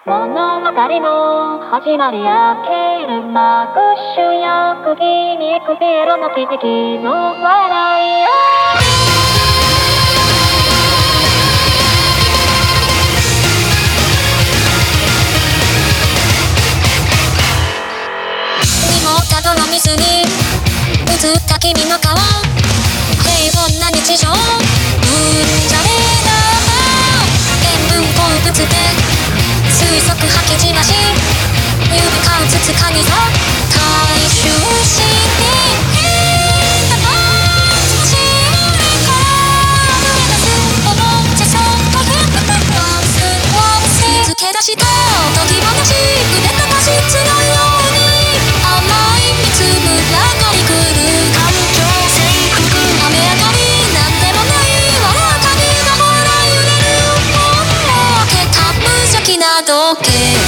物語の始まりやけるマグッシュや釘にくびろの奇跡の笑いよ。にもたどの水に映った君の顔、平凡な日常うんじゃねえな。塩分鉱物で推測吐き散らし、指かうつつかにぞ回収しに変な気持ちから溢れ出すおもちゃショットヘッドワンスワンス見つけ出した解き放し腕と過失のように甘い蜜ぶらかりくる感情征服雨上がりなんでもないわらかにのほら揺れる本を開けた無邪気な時計、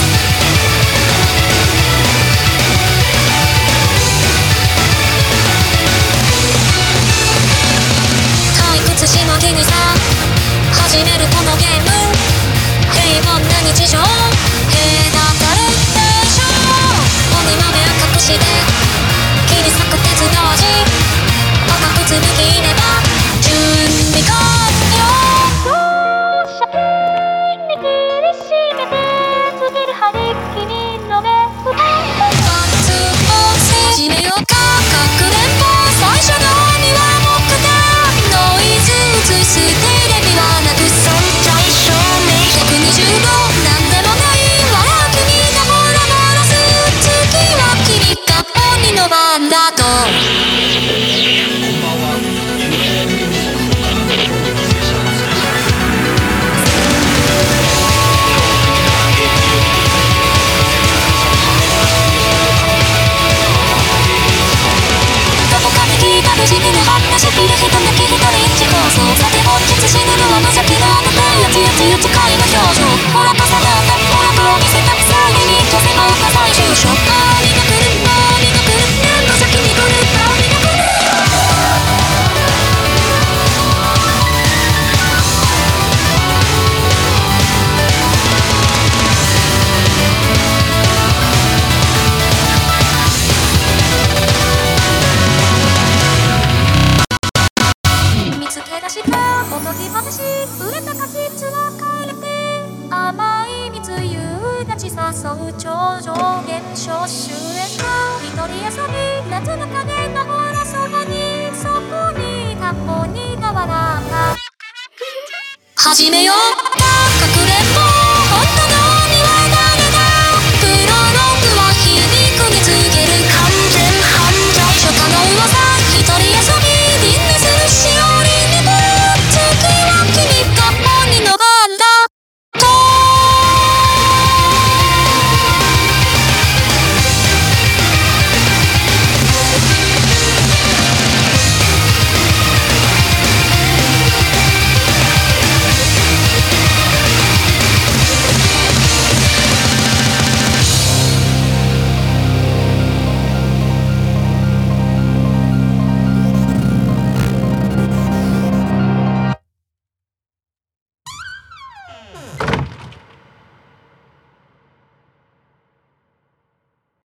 しのぎにさ始めるこのゲーム、平凡な日常隔たるでしょう。鬼豆を隠して切り裂く鉄の味、赤く紡ぎれば準備完了。シャキーン握りしめて告げる張り君の目ワンツー始めようかかくれんぼ最初のには僕だノイズ映すテレビはなくそんじゃい照明120度なんでもないわら君がボロボロす月は君が鬼の番だと不思議な話聞いる人だけ一人一構想さて本日死ぬのは無邪気なあなたやつやつやつかいの表情ほら重なったほらと見せた最後に消せばが最終章ありが来るありが来る何の先に来るありが来るおとぎ話売れた果実は変えれて甘い蜜夕立ち誘う超常現象終焉の一人遊び夏の影のほらそばにそこに田んぼに河原が始めようか